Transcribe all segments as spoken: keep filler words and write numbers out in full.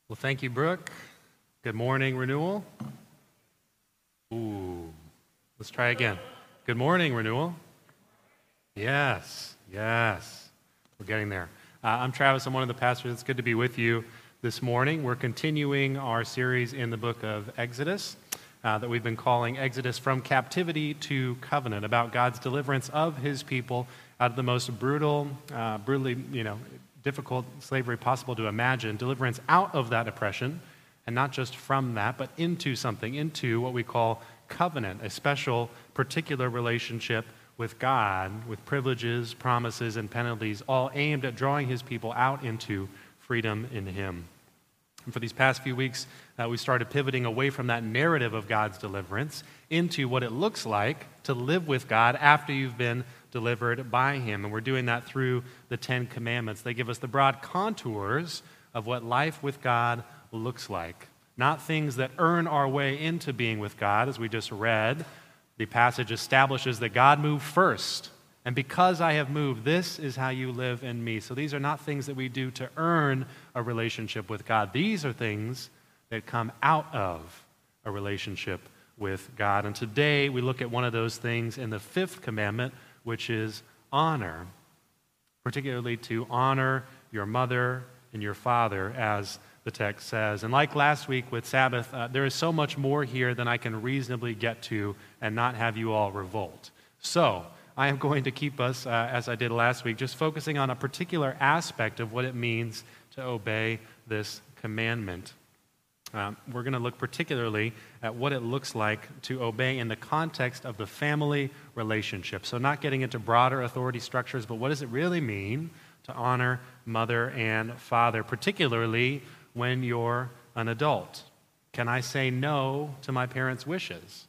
Well, thank you, Brooke. Good morning, Renewal. Ooh, let's try again. Good morning, Renewal. Yes, yes, we're getting there. Uh, I'm Travis. I'm one of the pastors. It's good to be with you this morning. We're continuing our series in the book of Exodus uh, that we've been calling Exodus from Captivity to Covenant, about God's deliverance of his people out of the most brutal, uh, brutally, you know, difficult slavery possible to imagine, deliverance out of that oppression, and not just from that, but into something, into what we call covenant, a special, particular relationship with God, with privileges, promises, and penalties, all aimed at drawing his people out into freedom in him. And for these past few weeks, uh, we started pivoting away from that narrative of God's deliverance into what it looks like to live with God after you've been delivered by him. And we're doing that through the Ten Commandments. They give us the broad contours of what life with God looks like. Not things that earn our way into being with God, as we just read. The passage establishes that God moved first. And because I have moved, this is how you live in me. So these are not things that we do to earn a relationship with God. These are things that come out of a relationship with God. And today we look at one of those things in the fifth commandment, which is honor, particularly to honor your mother and your father, as the text says. And like last week with Sabbath, uh, there is so much more here than I can reasonably get to and not have you all revolt. So I am going to keep us, uh, as I did last week, just focusing on a particular aspect of what it means to obey this commandment. Um, we're going to look particularly at what it looks like to obey in the context of the family relationship. So not getting into broader authority structures, but what does it really mean to honor mother and father, particularly when you're an adult? Can I say no to my parents' wishes?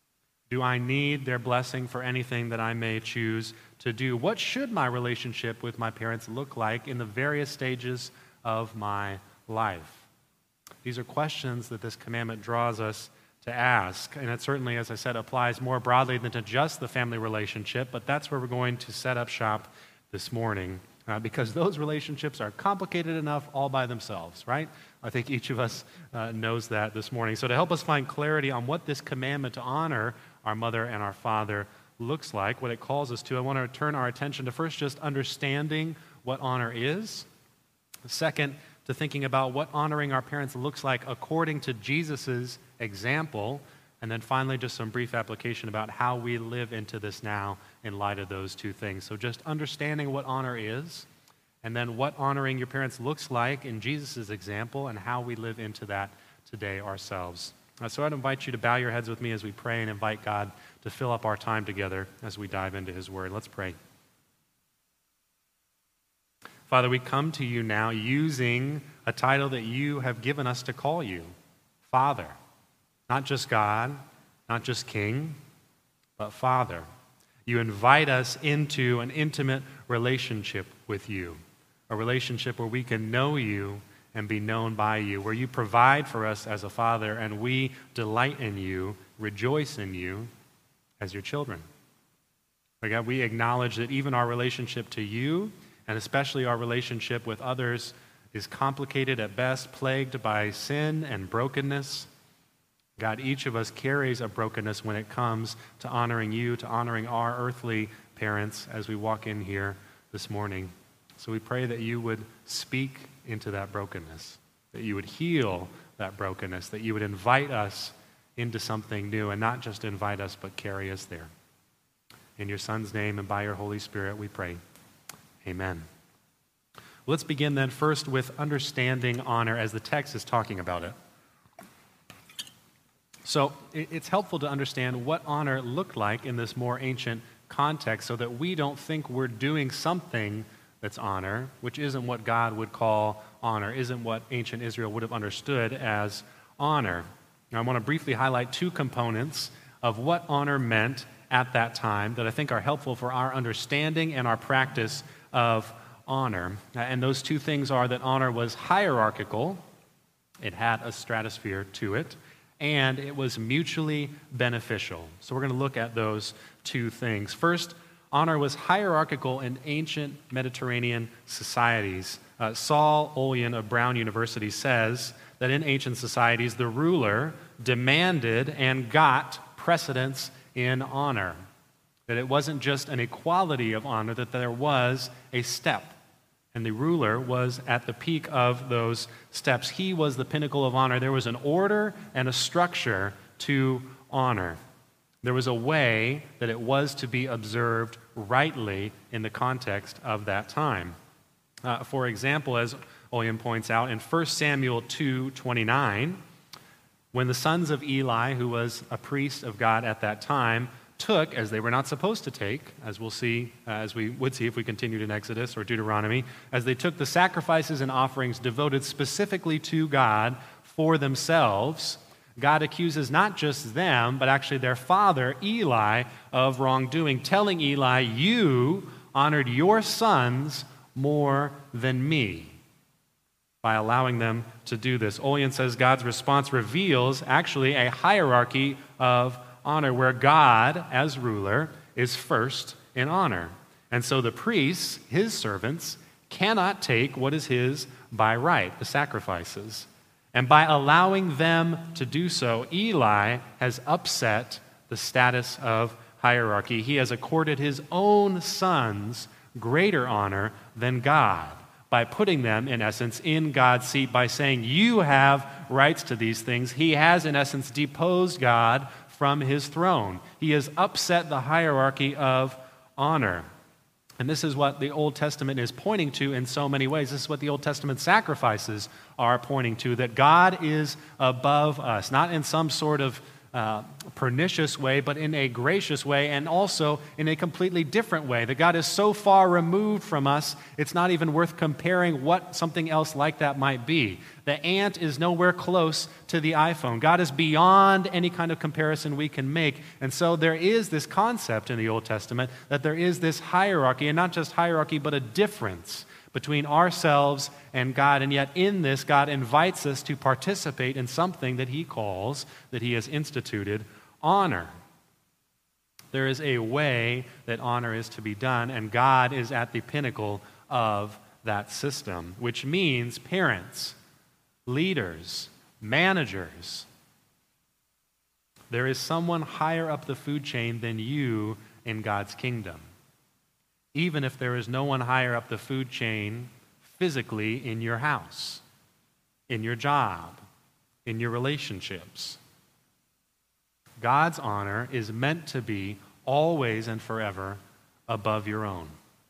Do I need their blessing for anything that I may choose to do? What should my relationship with my parents look like in the various stages of my life? These are questions that this commandment draws us to ask, and it certainly, as I said, applies more broadly than to just the family relationship, but that's where we're going to set up shop this morning, uh, because those relationships are complicated enough all by themselves, right? I think each of us uh, knows that this morning. So to help us find clarity on what this commandment to honor our mother and our father looks like, what it calls us to, I want to turn our attention to first just understanding what honor is. Second, to thinking about what honoring our parents looks like according to Jesus' example. And then finally, just some brief application about how we live into this now in light of those two things. So just understanding what honor is, and then what honoring your parents looks like in Jesus' example, and how we live into that today ourselves. Uh, so I'd invite you to bow your heads with me as we pray and invite God to fill up our time together as we dive into his word. Let's pray. Father, we come to you now using a title that you have given us to call you, Father. Not just God, not just King, but Father. You invite us into an intimate relationship with you, a relationship where we can know you and be known by you, where you provide for us as a father, and we delight in you, rejoice in you as your children. Lord God, we acknowledge that even our relationship to you, and especially our relationship with others, is complicated at best, plagued by sin and brokenness. God, each of us carries a brokenness when it comes to honoring you, to honoring our earthly parents as we walk in here this morning. So we pray that you would speak into that brokenness, that you would heal that brokenness, that you would invite us into something new, and not just invite us, but carry us there. In your Son's name and by your Holy Spirit we pray. Amen. Let's begin then first with understanding honor as the text is talking about it. So it's helpful to understand what honor looked like in this more ancient context so that we don't think we're doing something that's honor, which isn't what God would call honor, isn't what ancient Israel would have understood as honor. Now, I want to briefly highlight two components of what honor meant at that time that I think are helpful for our understanding and our practice of honor. And those two things are that honor was hierarchical, it had a stratosphere to it, and it was mutually beneficial. So we're going to look at those two things. First, honor was hierarchical in ancient Mediterranean societies. Uh, Saul Olien of Brown University says that in ancient societies, the ruler demanded and got precedence in honor. That it wasn't just an equality of honor, that there was a step. And the ruler was at the peak of those steps. He was the pinnacle of honor. There was an order and a structure to honor. There was a way that it was to be observed rightly in the context of that time. Uh, for example, as Olien points out, in First Samuel two twenty-nine, when the sons of Eli, who was a priest of God at that time, took, as they were not supposed to take, as we'll see, uh, as we would see if we continued in Exodus or Deuteronomy, as they took the sacrifices and offerings devoted specifically to God for themselves, God accuses not just them, but actually their father, Eli, of wrongdoing, telling Eli, "You honored your sons more than me," by allowing them to do this. Olien says God's response reveals actually a hierarchy of honor, where God, as ruler, is first in honor. And so the priests, his servants, cannot take what is his by right, the sacrifices. And by allowing them to do so, Eli has upset the status of hierarchy. He has accorded his own sons greater honor than God by putting them, in essence, in God's seat, by saying, "You have rights to these things." He has, in essence, deposed God from his throne. He has upset the hierarchy of honor. And this is what the Old Testament is pointing to in so many ways. This is what the Old Testament sacrifices are pointing to, that God is above us, not in some sort of uh, pernicious way, but in a gracious way, and also in a completely different way. That God is so far removed from us, it's not even worth comparing what something else like that might be. The ant is nowhere close to the iPhone. God is beyond any kind of comparison we can make. And so there is this concept in the Old Testament that there is this hierarchy, and not just hierarchy, but a difference between ourselves and God. And yet in this, God invites us to participate in something that he calls, that he has instituted, honor. There is a way that honor is to be done, and God is at the pinnacle of that system, which means parents, leaders, managers. There is someone higher up the food chain than you in God's kingdom, even if there is no one higher up the food chain physically in your house, in your job, in your relationships. God's honor is meant to be always and forever above your own.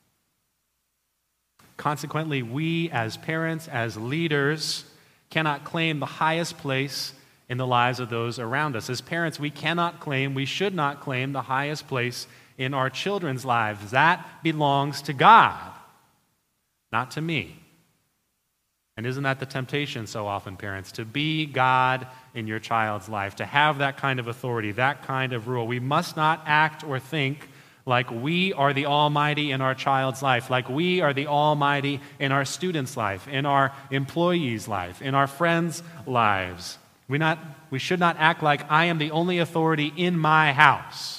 Consequently, we as parents, as leaders, cannot claim the highest place in the lives of those around us. As parents, we cannot claim, we should not claim the highest place in our children's lives. That belongs to God, not to me. And isn't that the temptation so often, parents, to be God in your child's life, to have that kind of authority, that kind of rule? We must not act or think like we are the Almighty in our child's life, like we are the Almighty in our student's life, in our employee's life, in our friends' lives. We not, we should not act like I am the only authority in my house.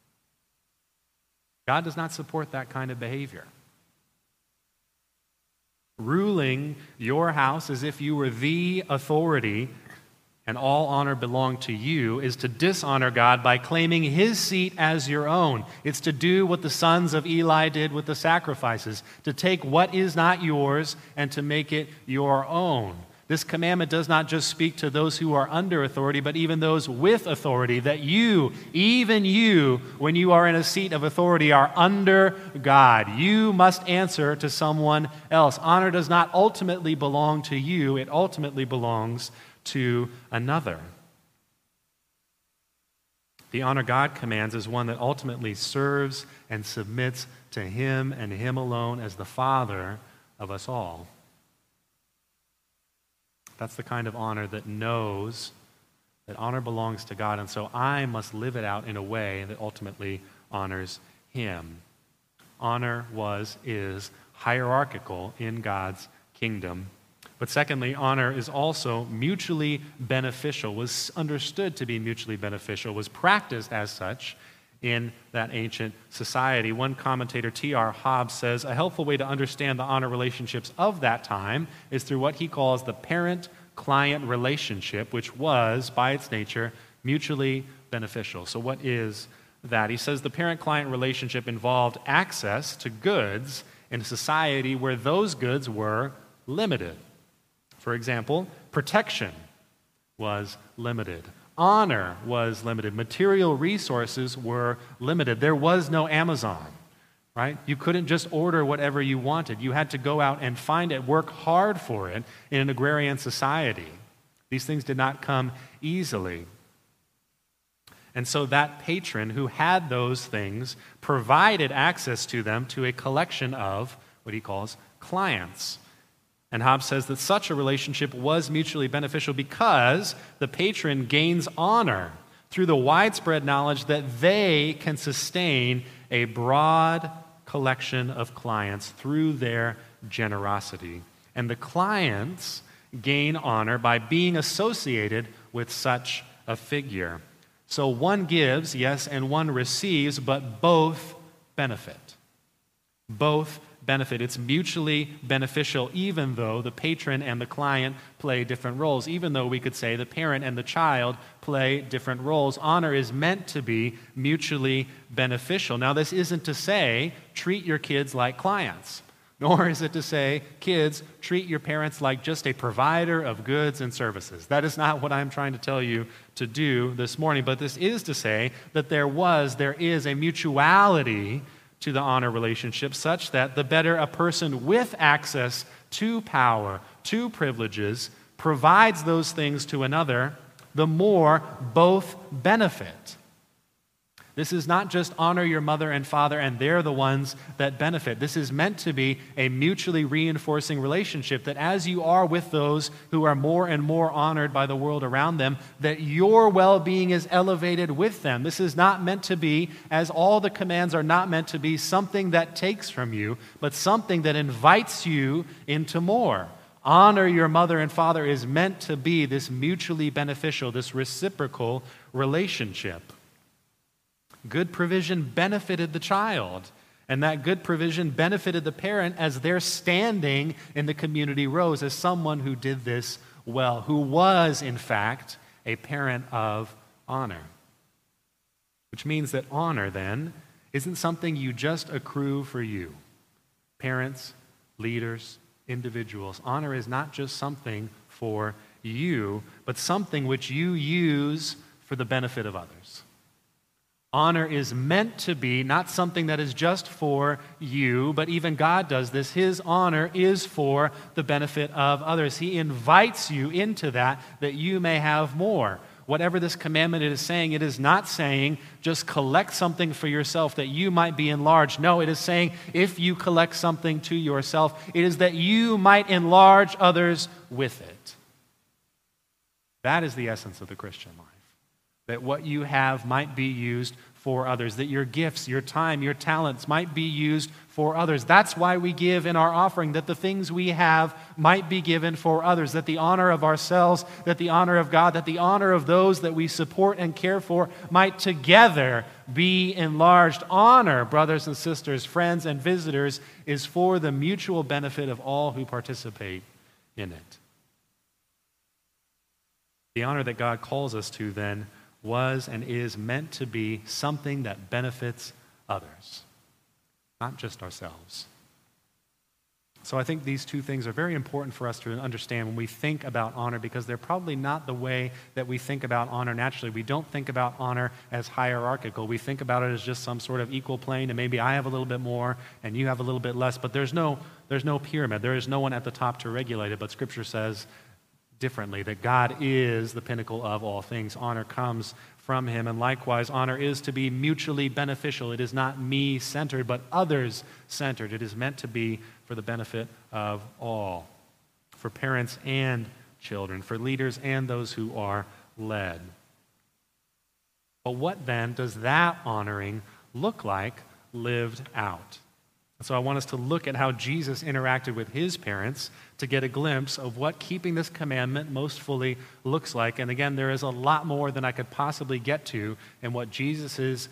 God does not support that kind of behavior. Ruling your house as if you were the authority and all honor belonged to you is to dishonor God by claiming his seat as your own. It's to do what the sons of Eli did with the sacrifices, to take what is not yours and to make it your own. This commandment does not just speak to those who are under authority, but even those with authority, that you, even you, when you are in a seat of authority, are under God. You must answer to someone else. Honor does not ultimately belong to you. It ultimately belongs to another. The honor God commands is one that ultimately serves and submits to him and him alone as the Father of us all. That's the kind of honor that knows that honor belongs to God, and so I must live it out in a way that ultimately honors him. Honor was, is hierarchical in God's kingdom. But secondly, honor is also mutually beneficial, was understood to be mutually beneficial, was practiced as such in that ancient society. One commentator, T R Hobbs, says a helpful way to understand the honor relationships of that time is through what he calls the parent-client relationship, which was, by its nature, mutually beneficial. So what is that? He says the parent-client relationship involved access to goods in a society where those goods were limited. For example, protection was limited. Honor was limited. Material resources were limited. There was no Amazon, right? You couldn't just order whatever you wanted. You had to go out and find it, work hard for it in an agrarian society. These things did not come easily. And so that patron who had those things provided access to them to a collection of what he calls clients. And Hobbes says that such a relationship was mutually beneficial because the patron gains honor through the widespread knowledge that they can sustain a broad collection of clients through their generosity. And the clients gain honor by being associated with such a figure. So one gives, yes, and one receives, but both benefit. Both benefit. It's mutually beneficial, even though the patron and the client play different roles, even though we could say the parent and the child play different roles. Honor is meant to be mutually beneficial. Now, this isn't to say treat your kids like clients, nor is it to say, kids, treat your parents like just a provider of goods and services. That is not what I'm trying to tell you to do this morning, but this is to say that there was, there is a mutuality to the honor relationship such that the better a person with access to power, to privileges, provides those things to another, the more both benefit. This is not just honor your mother and father and they're the ones that benefit. This is meant to be a mutually reinforcing relationship that as you are with those who are more and more honored by the world around them, that your well-being is elevated with them. This is not meant to be, as all the commands are not meant to be, something that takes from you, but something that invites you into more. Honor your mother and father is meant to be this mutually beneficial, this reciprocal relationship. Good provision benefited the child, and that good provision benefited the parent as their standing in the community rose as someone who did this well, who was, in fact, a parent of honor. Which means that honor, then, isn't something you just accrue for you. Parents, leaders, individuals. Honor is not just something for you, but something which you use for the benefit of others. Honor is meant to be not something that is just for you, but even God does this. His honor is for the benefit of others. He invites you into that, that you may have more. Whatever this commandment is saying, it is not saying just collect something for yourself that you might be enlarged. No, it is saying if you collect something to yourself, it is that you might enlarge others with it. That is the essence of the Christian life. That what you have might be used for others, that your gifts, your time, your talents might be used for others. That's why we give in our offering, that the things we have might be given for others, that the honor of ourselves, that the honor of God, that the honor of those that we support and care for might together be enlarged. Honor, brothers and sisters, friends and visitors, is for the mutual benefit of all who participate in it. The honor that God calls us to, then, was and is meant to be something that benefits others, not just ourselves. So I think these two things are very important for us to understand when we think about honor, because they're probably not the way that we think about honor naturally. We don't think about honor as hierarchical. We think about it as just some sort of equal plane, and maybe I have a little bit more and you have a little bit less, but there's no, there's no pyramid. There is no one at the top to regulate it, but Scripture says differently, that God is the pinnacle of all things. Honor comes from him, and likewise, honor is to be mutually beneficial. It is not me-centered, but others-centered. It is meant to be for the benefit of all, for parents and children, for leaders and those who are led. But what then does that honoring look like lived out? So I want us to look at how Jesus interacted with his parents to get a glimpse of what keeping this commandment most fully looks like. And again, there is a lot more than I could possibly get to in what Jesus'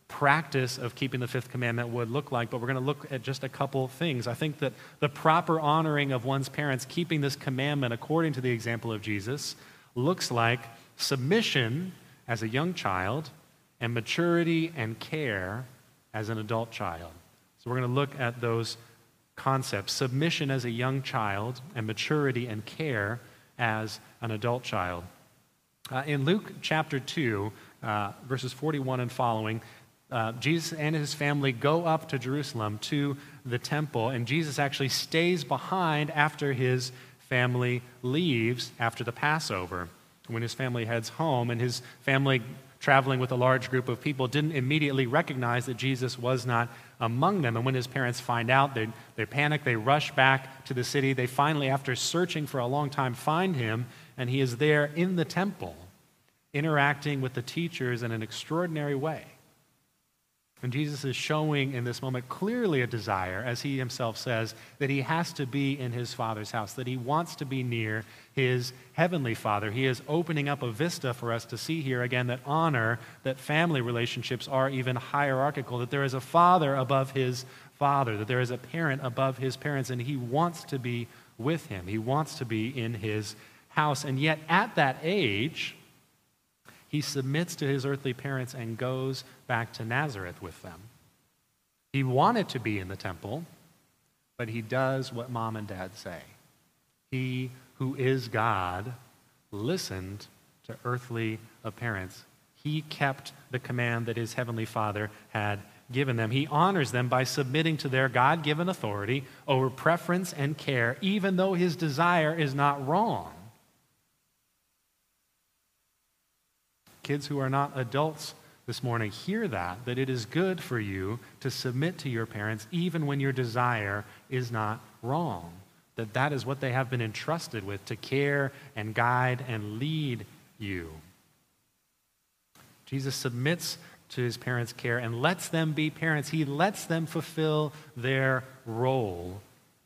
practice of keeping the fifth commandment would look like, but we're going to look at just a couple things. I think that the proper honoring of one's parents, keeping this commandment according to the example of Jesus, looks like submission as a young child and maturity and care as an adult child. So we're going to look at those concepts: submission as a young child and maturity and care as an adult child. Uh, in Luke chapter two, uh, verses forty-one and following, uh, Jesus and his family go up to Jerusalem to the temple, and Jesus actually stays behind after his family leaves after the Passover. When his family heads home, and his family, traveling with a large group of people, didn't immediately recognize that Jesus was not among them. And when his parents find out, they, they panic, they rush back to the city. They finally, after searching for a long time, find him, and he is there in the temple, interacting with the teachers in an extraordinary way. And Jesus is showing in this moment clearly a desire, as he himself says, that he has to be in his Father's house, that he wants to be near his heavenly Father. He is opening up a vista for us to see here again that honor, that family relationships are even hierarchical, that there is a father above his father, that there is a parent above his parents, and he wants to be with him. He wants to be in his house. And yet at that age, he submits to his earthly parents and goes back to Nazareth with them. He wanted to be in the temple, but he does what mom and dad say. He who is God listened to earthly parents. He kept the command that his heavenly Father had given them. He honors them by submitting to their God-given authority over preference and care, even though his desire is not wrong. Kids who are not adults this morning, hear that, that it is good for you to submit to your parents even when your desire is not wrong. That that is what they have been entrusted with, to care and guide and lead you. Jesus submits to his parents' care and lets them be parents. He lets them fulfill their role.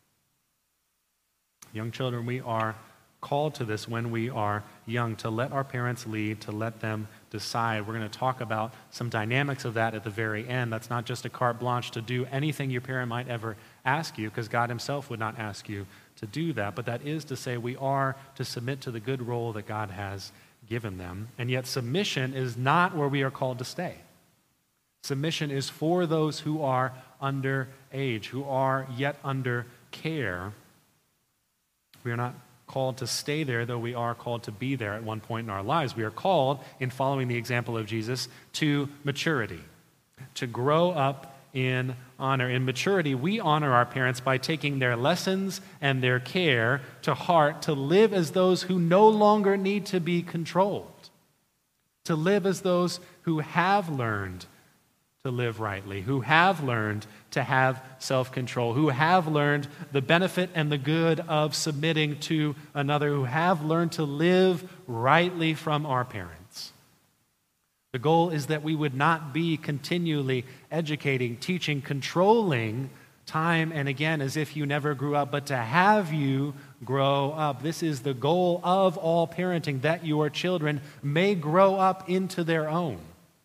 Young children, we are called to this when we are young, to let our parents lead, to let them decide. We're going to talk about some dynamics of that at the very end. That's not just a carte blanche to do anything your parent might ever ask you, because God himself would not ask you to do that. But that is to say we are to submit to the good role that God has given them. And yet submission is not where we are called to stay. Submission is for those who are under age, who are yet under care. We are not called to stay there, though we are called to be there at one point in our lives. We are called, in following the example of Jesus, to maturity, to grow up in honor. In maturity, we honor our parents by taking their lessons and their care to heart, to live as those who no longer need to be controlled, to live as those who have learned to live rightly, who have learned to have self-control, who have learned the benefit and the good of submitting to another, who have learned to live rightly from our parents. The goal is that we would not be continually educating, teaching, controlling time and again as if you never grew up, but to have you grow up. This is the goal of all parenting, that your children may grow up into their own.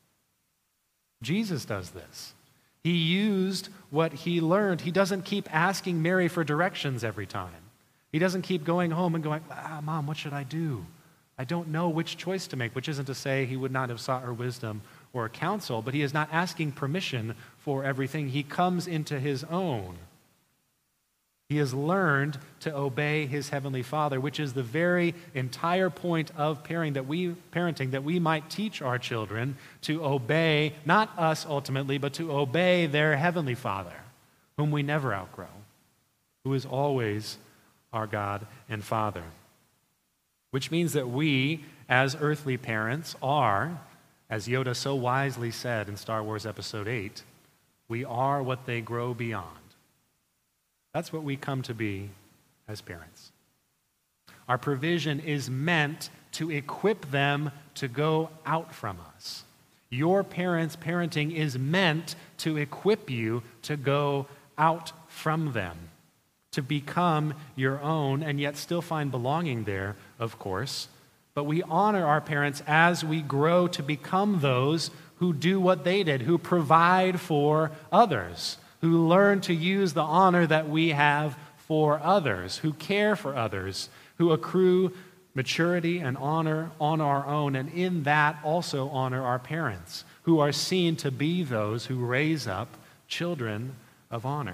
Jesus does this. He used what he learned. He doesn't keep asking Mary for directions every time. He doesn't keep going home and going, ah, Mom, what should I do? I don't know which choice to make, which isn't to say he would not have sought her wisdom or counsel, but he is not asking permission for everything. He comes into his own. He has learned to obey his heavenly Father, which is the very entire point of parenting that we parenting that we might teach our children to obey, not us ultimately, but to obey their heavenly Father, whom we never outgrow, who is always our God and Father. Which means that we, as earthly parents, are, as Yoda so wisely said in Star Wars Episode eight, we are what they grow beyond. That's what we come to be as parents. Our provision is meant to equip them to go out from us. Your parents' parenting is meant to equip you to go out from them, to become your own, and yet still find belonging there, of course. But we honor our parents as we grow to become those who do what they did, who provide for others, who learn to use the honor that we have for others, who care for others, who accrue maturity and honor on our own, and in that also honor our parents, who are seen to be those who raise up children of honor.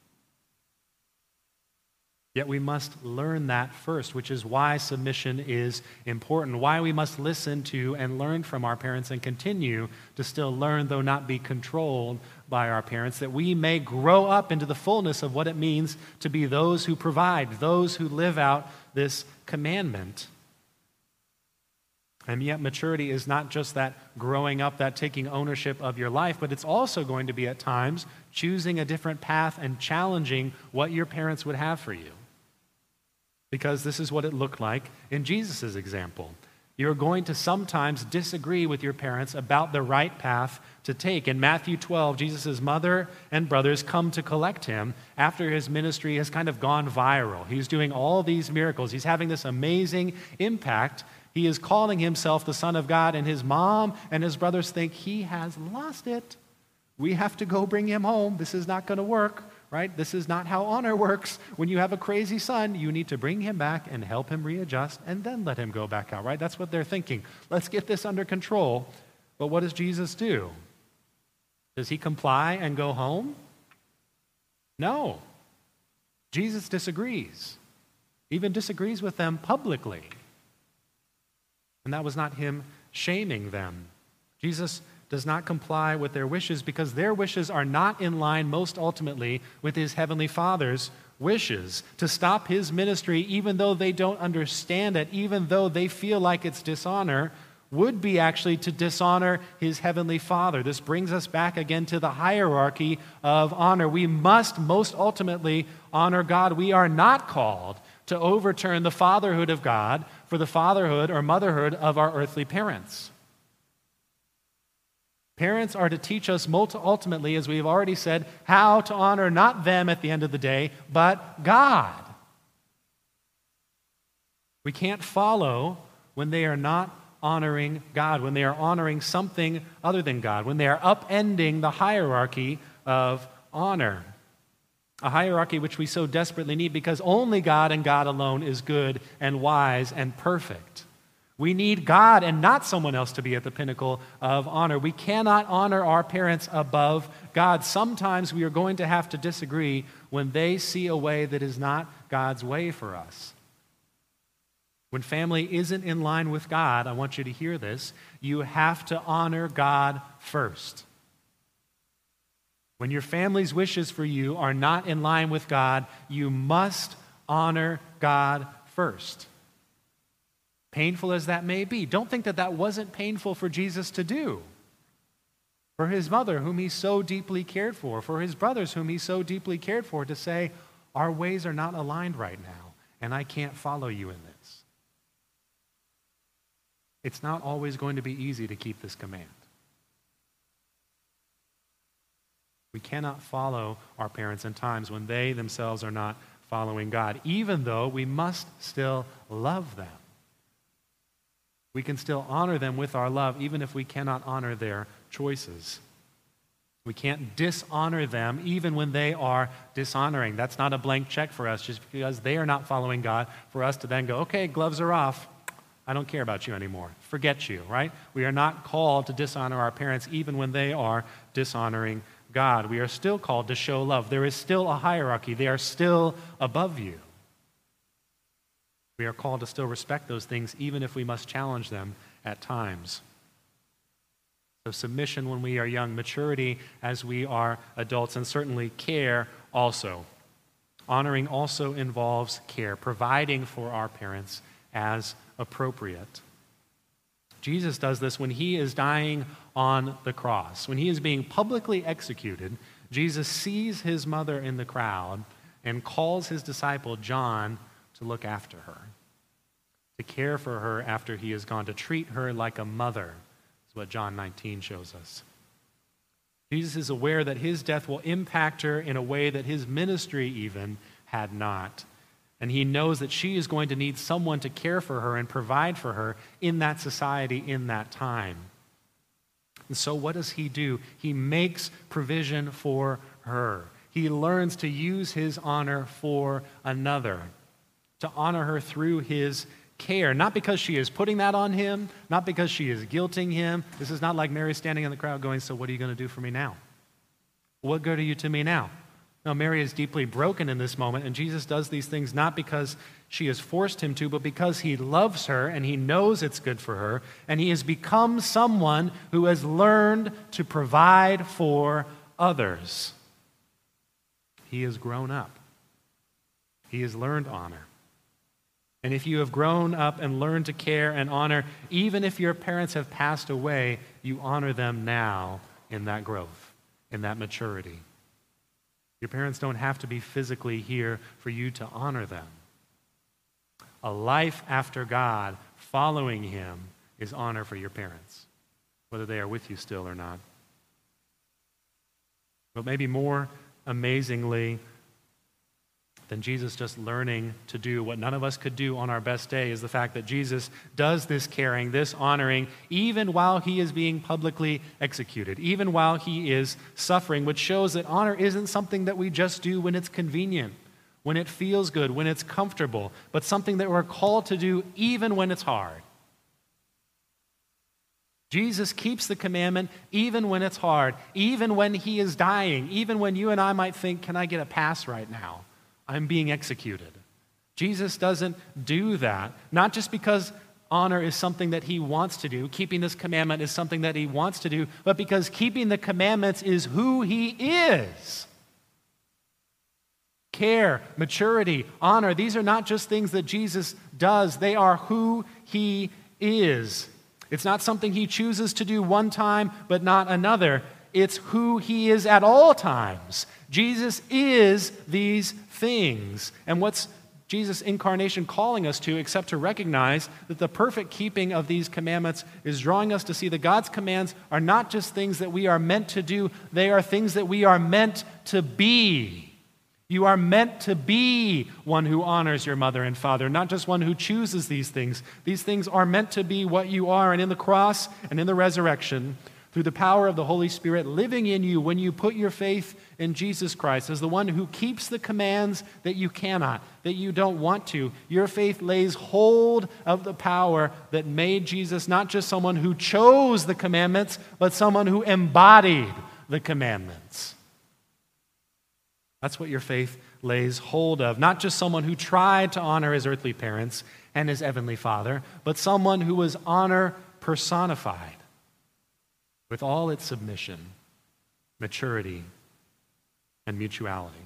Yet we must learn that first, which is why submission is important, why we must listen to and learn from our parents and continue to still learn, though not be controlled by our parents, that we may grow up into the fullness of what it means to be those who provide, those who live out this commandment. And yet maturity is not just that growing up, that taking ownership of your life, but it's also going to be at times choosing a different path and challenging what your parents would have for you. Because this is what it looked like in Jesus' example. You're going to sometimes disagree with your parents about the right path to take. In Matthew twelve, Jesus' mother and brothers come to collect him after his ministry has kind of gone viral. He's doing all these miracles. He's having this amazing impact. He is calling himself the Son of God, and his mom and his brothers think he has lost it. We have to go bring him home. This is not going to work, right? This is not how honor works. When you have a crazy son, you need to bring him back and help him readjust and then let him go back out, right? That's what they're thinking. Let's get this under control. But what does Jesus do? Does he comply and go home? No. Jesus disagrees, even disagrees with them publicly. And that was not him shaming them. Jesus does not comply with their wishes because their wishes are not in line most ultimately with his heavenly Father's wishes. To stop his ministry, even though they don't understand it, even though they feel like it's dishonor, would be actually to dishonor his heavenly Father. This brings us back again to the hierarchy of honor. We must most ultimately honor God. We are not called to overturn the fatherhood of God for the fatherhood or motherhood of our earthly parents. Parents are to teach us ultimately, as we've already said, how to honor not them at the end of the day, but God. We can't follow when they are not honoring God, when they are honoring something other than God, when they are upending the hierarchy of honor. A hierarchy which we so desperately need because only God and God alone is good and wise and perfect. We need God and not someone else to be at the pinnacle of honor. We cannot honor our parents above God. Sometimes we are going to have to disagree when they see a way that is not God's way for us. When family isn't in line with God, I want you to hear this, you have to honor God first. When your family's wishes for you are not in line with God, you must honor God first. Painful as that may be, don't think that that wasn't painful for Jesus to do. For his mother, whom he so deeply cared for, for his brothers, whom he so deeply cared for, to say, our ways are not aligned right now, and I can't follow you in this. It's not always going to be easy to keep this command. We cannot follow our parents in times when they themselves are not following God, even though we must still love them. We can still honor them with our love, even if we cannot honor their choices. We can't dishonor them even when they are dishonoring. That's not a blank check for us just because they are not following God for us to then go, okay, gloves are off. I don't care about you anymore. Forget you, right? We are not called to dishonor our parents even when they are dishonoring God. We are still called to show love. There is still a hierarchy. They are still above you. We are called to still respect those things, even if we must challenge them at times. So submission when we are young, maturity as we are adults, and certainly care also. Honoring also involves care, providing for our parents as appropriate. Jesus does this when he is dying on the cross. When he is being publicly executed, Jesus sees his mother in the crowd and calls his disciple John to look after her, to care for her after he is gone, to treat her like a mother, is what John nineteen shows us. Jesus is aware that his death will impact her in a way that his ministry even had not. And he knows that she is going to need someone to care for her and provide for her in that society, in that time. And so what does he do? He makes provision for her. He learns to use his honor for another, to honor her through his care, not because she is putting that on him, not because she is guilting him. This is not like Mary standing in the crowd going, so what are you going to do for me now? What good are you to me now? No, Mary is deeply broken in this moment, and Jesus does these things not because she has forced him to, but because he loves her and he knows it's good for her, and he has become someone who has learned to provide for others. He has grown up. He has learned honor. And if you have grown up and learned to care and honor, even if your parents have passed away, you honor them now in that growth, in that maturity. Your parents don't have to be physically here for you to honor them. A life after God, following him, is honor for your parents, whether they are with you still or not. But maybe more amazingly than Jesus just learning to do what none of us could do on our best day is the fact that Jesus does this caring, this honoring, even while he is being publicly executed, even while he is suffering, which shows that honor isn't something that we just do when it's convenient, when it feels good, when it's comfortable, but something that we're called to do even when it's hard. Jesus keeps the commandment even when it's hard, even when he is dying, even when you and I might think, can I get a pass right now? I'm being executed. Jesus doesn't do that, not just because honor is something that he wants to do, keeping this commandment is something that he wants to do, but because keeping the commandments is who he is. Care, maturity, honor, these are not just things that Jesus does, they are who he is. It's not something he chooses to do one time, but not another. It's who he is at all times. Jesus is these things. And what's Jesus' incarnation calling us to, except to recognize that the perfect keeping of these commandments is drawing us to see that God's commands are not just things that we are meant to do, they are things that we are meant to be. You are meant to be one who honors your mother and father, not just one who chooses these things. These things are meant to be what you are, and in the cross and in the resurrection, through the power of the Holy Spirit living in you when you put your faith in Jesus Christ as the one who keeps the commands that you cannot, that you don't want to. Your faith lays hold of the power that made Jesus not just someone who chose the commandments, but someone who embodied the commandments. That's what your faith lays hold of. Not just someone who tried to honor his earthly parents and his heavenly Father, but someone who was honor personified, with all its submission, maturity, and mutuality.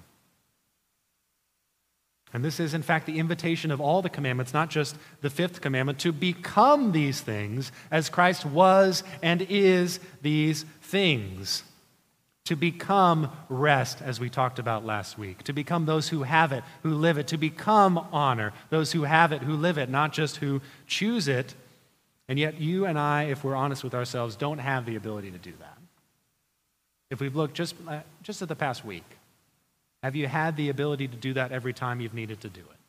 And this is, in fact, the invitation of all the commandments, not just the fifth commandment, to become these things as Christ was and is these things. To become rest, as we talked about last week. To become those who have it, who live it. To become honor, those who have it, who live it, not just who choose it. And yet you and I, if we're honest with ourselves, don't have the ability to do that. If we've looked just, uh, just at the past week, have you had the ability to do that every time you've needed to do it?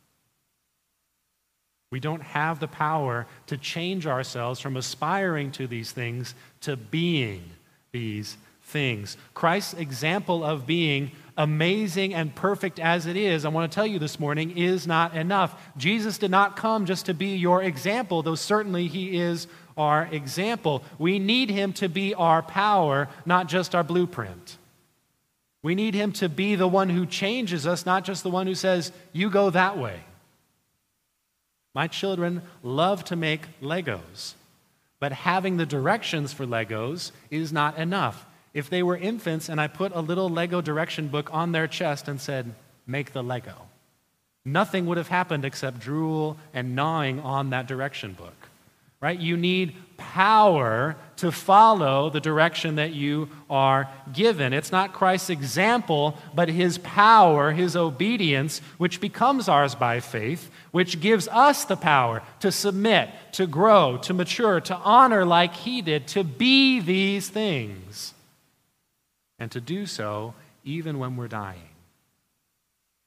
We don't have the power to change ourselves from aspiring to these things to being these things. Christ's example of being amazing and perfect as it is, I want to tell you this morning, is not enough. Jesus did not come just to be your example, though certainly he is our example. We need him to be our power, not just our blueprint. We need him to be the one who changes us, not just the one who says, you go that way. My children love to make Legos, but having the directions for Legos is not enough. If they were infants and I put a little Lego direction book on their chest and said, make the Lego, nothing would have happened except drool and gnawing on that direction book, right? You need power to follow the direction that you are given. It's not Christ's example, but his power, his obedience, which becomes ours by faith, which gives us the power to submit, to grow, to mature, to honor like he did, to be these things. And to do so even when we're dying,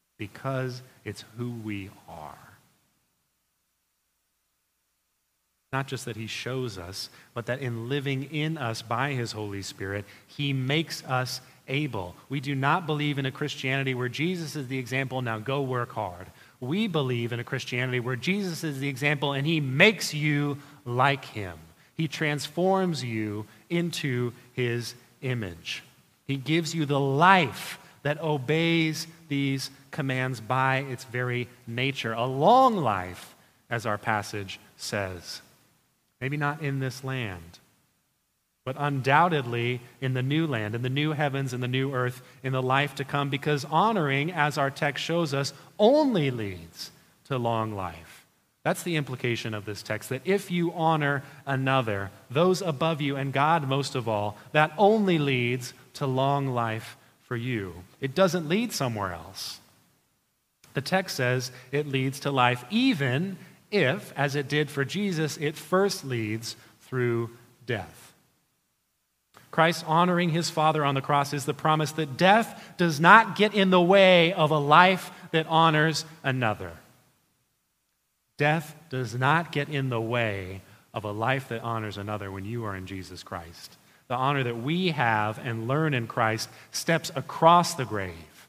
because it's who we are. Not just that he shows us, but that in living in us by his Holy Spirit, he makes us able. We do not believe in a Christianity where Jesus is the example, now go work hard. We believe in a Christianity where Jesus is the example and he makes you like him. He transforms you into his image. He gives you the life that obeys these commands by its very nature. A long life, as our passage says. Maybe not in this land, but undoubtedly in the new land, in the new heavens and the new earth, in the life to come, because honoring, as our text shows us, only leads to long life. That's the implication of this text, that if you honor another, those above you, and God most of all, that only leads to long life for you. It doesn't lead somewhere else. The text says it leads to life, even if, as it did for Jesus, it first leads through death. Christ honoring his Father on the cross is the promise that death does not get in the way of a life that honors another. Death does not get in the way of a life that honors another when you are in Jesus Christ. The honor that we have and learn in Christ steps across the grave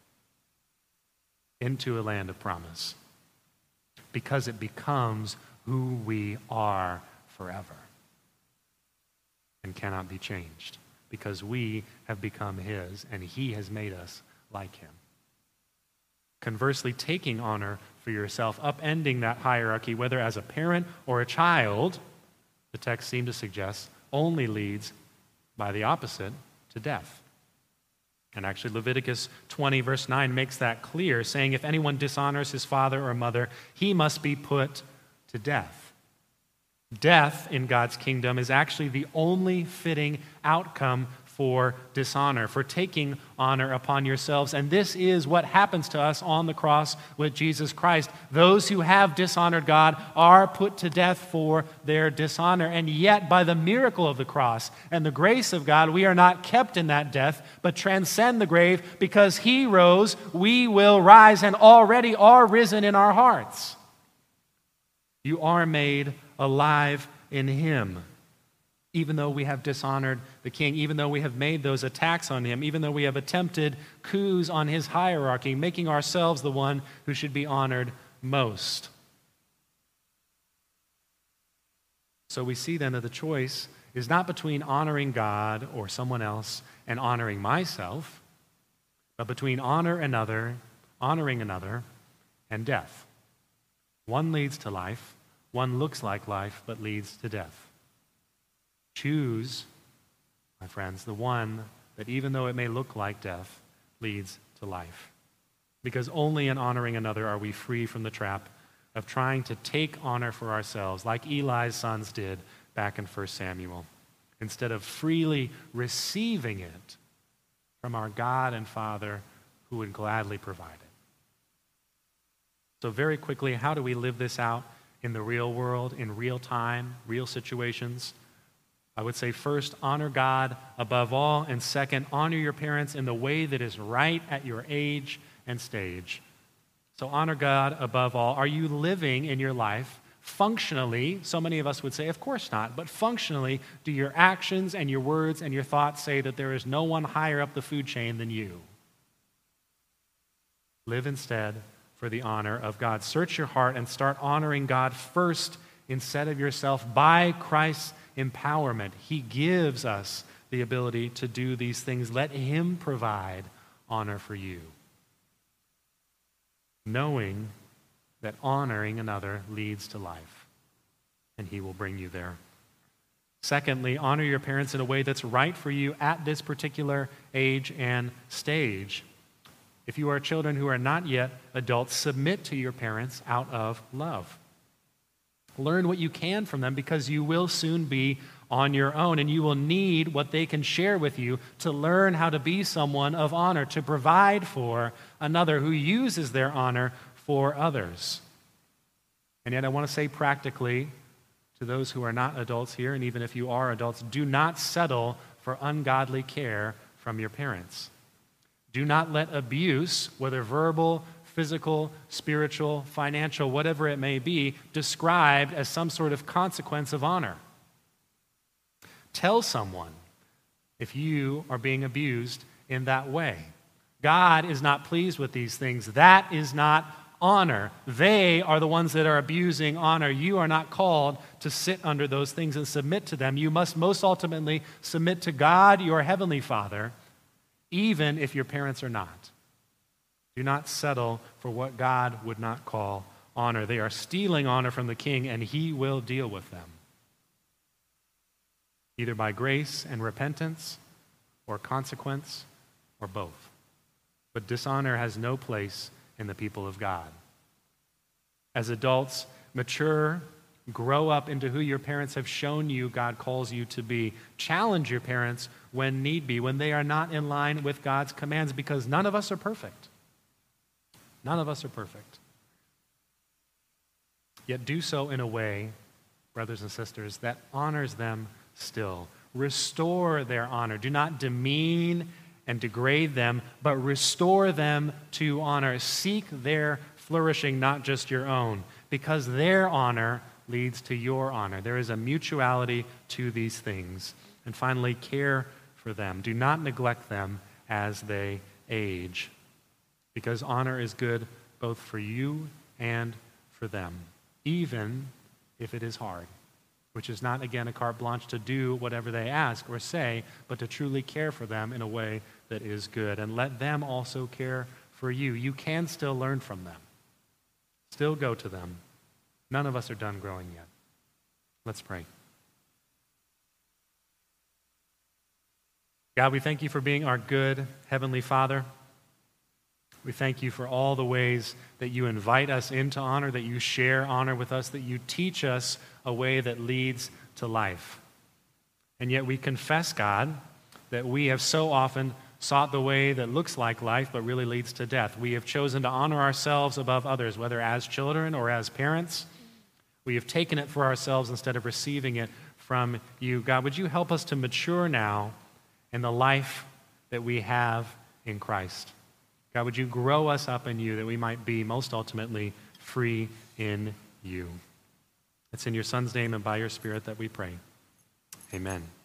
into a land of promise, because it becomes who we are forever and cannot be changed, because we have become his and he has made us like him. Conversely, taking honor for yourself, upending that hierarchy, whether as a parent or a child, the text seems to suggest, only leads by the opposite to death. And actually, Leviticus twenty, verse nine makes that clear, saying, if anyone dishonors his father or mother, he must be put to death. Death in God's kingdom is actually the only fitting outcome for dishonor, for taking honor upon yourselves. And this is what happens to us on the cross with Jesus Christ. Those who have dishonored God are put to death for their dishonor. And yet, by the miracle of the cross and the grace of God, we are not kept in that death, but transcend the grave. Because he rose, we will rise, and already are risen in our hearts. You are made alive in him. Even though we have dishonored the king, even though we have made those attacks on him, even though we have attempted coups on his hierarchy, making ourselves the one who should be honored most. So we see then that the choice is not between honoring God or someone else and honoring myself, but between honor another, honoring another, and death. One leads to life, one looks like life, but leads to death. Choose, my friends, the one that even though it may look like death, leads to life. Because only in honoring another are we free from the trap of trying to take honor for ourselves, like Eli's sons did back in First Samuel, instead of freely receiving it from our God and Father who would gladly provide it. So very quickly, how do we live this out in the real world, in real time, real situations? I would say first, honor God above all, and second, honor your parents in the way that is right at your age and stage. So honor God above all. Are you living in your life functionally? So many of us would say, of course not, but functionally, do your actions and your words and your thoughts say that there is no one higher up the food chain than you? Live instead for the honor of God. Search your heart and start honoring God first instead of yourself by Christ's empowerment. He gives us the ability to do these things. Let him provide honor for you, knowing that honoring another leads to life, and he will bring you there. Secondly, honor your parents in a way that's right for you at this particular age and stage. If you are children who are not yet adults, submit to your parents out of love. Learn what you can from them, because you will soon be on your own, and you will need what they can share with you to learn how to be someone of honor, to provide for another who uses their honor for others. And yet I want to say practically to those who are not adults here, and even if you are adults, do not settle for ungodly care from your parents. Do not let abuse, whether verbal, physical, spiritual, financial, whatever it may be, described as some sort of consequence of honor. Tell someone if you are being abused in that way. God is not pleased with these things. That is not honor. They are the ones that are abusing honor. You are not called to sit under those things and submit to them. You must most ultimately submit to God, your heavenly Father, even if your parents are not. Do not settle for what God would not call honor. They are stealing honor from the king, and he will deal with them, either by grace and repentance or consequence or both. But dishonor has no place in the people of God. As adults, mature, grow up into who your parents have shown you God calls you to be. Challenge your parents when need be, when they are not in line with God's commands, because none of us are perfect. None of us are perfect. Yet do so in a way, brothers and sisters, that honors them still. Restore their honor. Do not demean and degrade them, but restore them to honor. Seek their flourishing, not just your own, because their honor leads to your honor. There is a mutuality to these things. And finally, care for them. Do not neglect them as they age, because honor is good both for you and for them, even if it is hard, which is not, again, a carte blanche to do whatever they ask or say, but to truly care for them in a way that is good. And let them also care for you. You can still learn from them. Still go to them. None of us are done growing yet. Let's pray. God, we thank you for being our good Heavenly Father. We thank you for all the ways that you invite us into honor, that you share honor with us, that you teach us a way that leads to life. And yet we confess, God, that we have so often sought the way that looks like life but really leads to death. We have chosen to honor ourselves above others, whether as children or as parents. We have taken it for ourselves instead of receiving it from you. God, would you help us to mature now in the life that we have in Christ? God, would you grow us up in you that we might be most ultimately free in you? It's in your Son's name and by your Spirit that we pray. Amen.